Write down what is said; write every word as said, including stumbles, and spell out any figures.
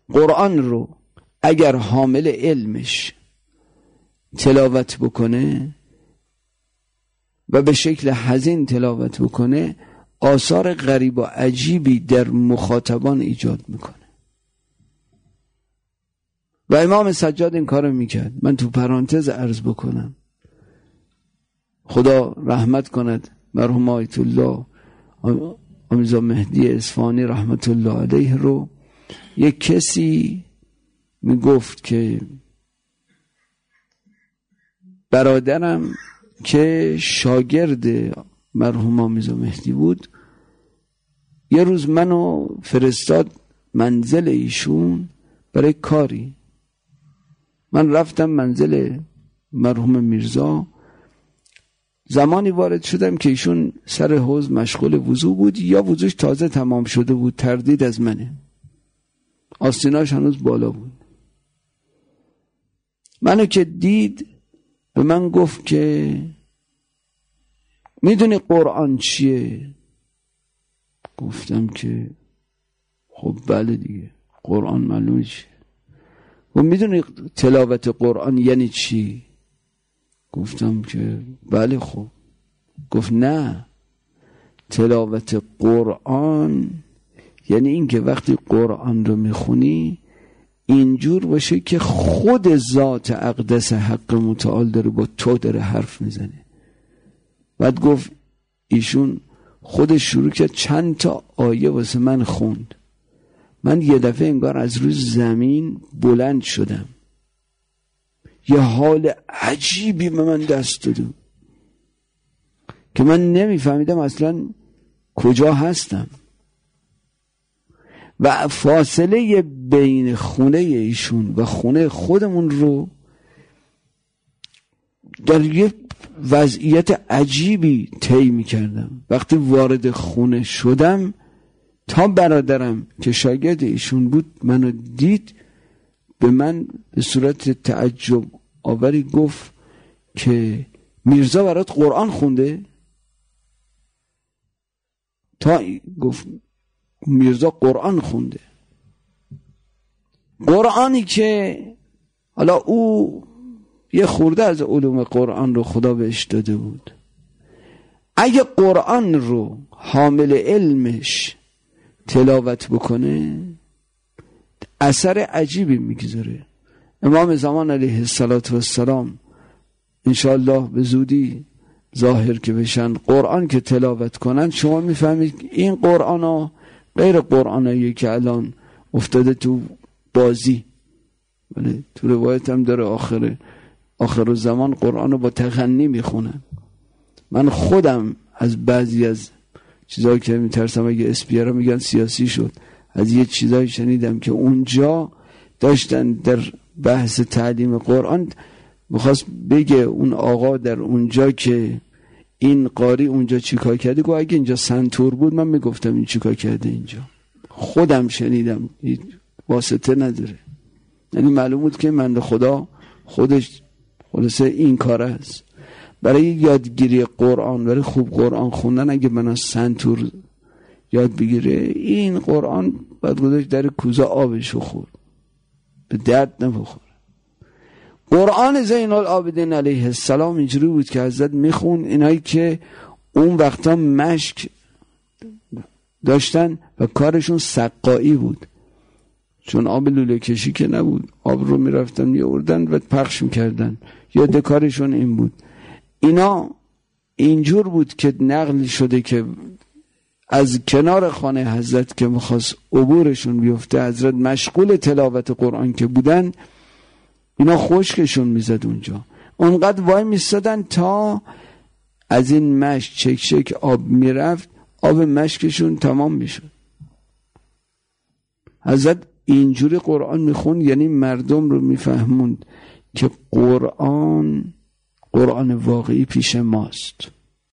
قرآن رو اگر حامل علمش تلاوت بکنه و به شکل حزین تلاوت بکنه، آثار غریب و عجیبی در مخاطبان ایجاد میکنه. و امام سجاد این کارو میکرد. من تو پرانتز عرض بکنم، خدا رحمت کند مرحوم آیت الله آمیزا مهدی اصفهانی رحمت الله علیه رو، یک کسی میگفت که برادرم که شاگرد مرحوم آمیزا مهدی بود، یه روز منو فرستاد منزل ایشون برای کاری. من رفتم منزل مرحوم میرزا. زمانی وارد شدم که ایشون سر حوض مشغول وضو بود، یا وضوش تازه تمام شده بود، تردید از منه، آستیناش هنوز بالا بود. منو که دید به من گفت که میدونی قرآن چیه؟ گفتم که خب بله دیگه، قرآن معلومه چیه. و میدونی تلاوت قرآن یعنی چی؟ گفتم که بله. خب گفت نه، تلاوت قرآن یعنی این که وقتی قرآن رو میخونی اینجور باشه که خود ذات اقدس حق متعال داره با تو داره حرف میزنه. بعد گفت ایشون خودش شروع کرد چند تا آیه واسه من خوند. من یه دفعه انگار از روی زمین بلند شدم، یه حال عجیبی به من دست داد که من نمیفهمیدم اصلا کجا هستم. و فاصله بین خونه ایشون و خونه خودمون رو در یه وضعیت عجیبی طی می‌کردم. وقتی وارد خونه شدم، تا برادرم که شاگرد ایشون بود منو دید، به من به صورت تعجب آوری گفت که میرزا برات قرآن خونده؟ تا گفت میرزا قرآن خونده. قرآنی که حالا او یه خورده از علوم قرآن رو خدا بهش داده بود، اگه قرآن رو حامل علمش تلاوت بکنه اثر عجیبی میگذاره. امام زمان علیه السلام انشاءالله به زودی ظاهر که بشن، قرآن که تلاوت کنن شما میفهمید این قرآن ها غیر قرآنایی که الان افتاده تو بازی. ولی تو روایت هم داره آخر آخر زمان قرآن رو با تغنی میخونن. من خودم از بعضی از چیزایی که میترسم اگه اسپیرا میگن سیاسی شد، از یه چیزایی شنیدم که اونجا داشتن در بحث تعلیم قرآن میخواست بگه اون آقا در اونجا که این قاری اونجا چیکار کرده، گفت اگه اینجا سنتور بود من میگفتم این چیکار کرده اینجا. خودم شنیدم، واسطه نداره. یعنی معلوم بود که من خدا خودش خلاصه این کار است. برای یادگیری قرآن، برای خوب قرآن خوندن، اگه من از سنتور یاد بگیره این قرآن بعد گذاشت در کوزه آبشو خورد، به درد نمیخوره. قرآن زین العابدین علیه السلام اینجوری بود که حضرت میخون اینایی که اون وقتا مشک داشتن و کارشون سقایی بود، چون آب لوله کشی که نبود، آب رو میرفتن میوردن و پخش میکردن، یا دکارشون این بود. اینا اینجور بود که نقل شده که از کنار خانه حضرت که میخواست عبورشون بیفته، حضرت مشغول تلاوت قرآن که بودن، اینا خشکشون میزد اونجا، اونقدر وای میستادن تا از این مشک چک چک آب میرفت، آب مشکشون تمام میشد. حضرت اینجوری قرآن میخوند، یعنی مردم رو میفهموند که قرآن قرآن واقعی پیش ماست.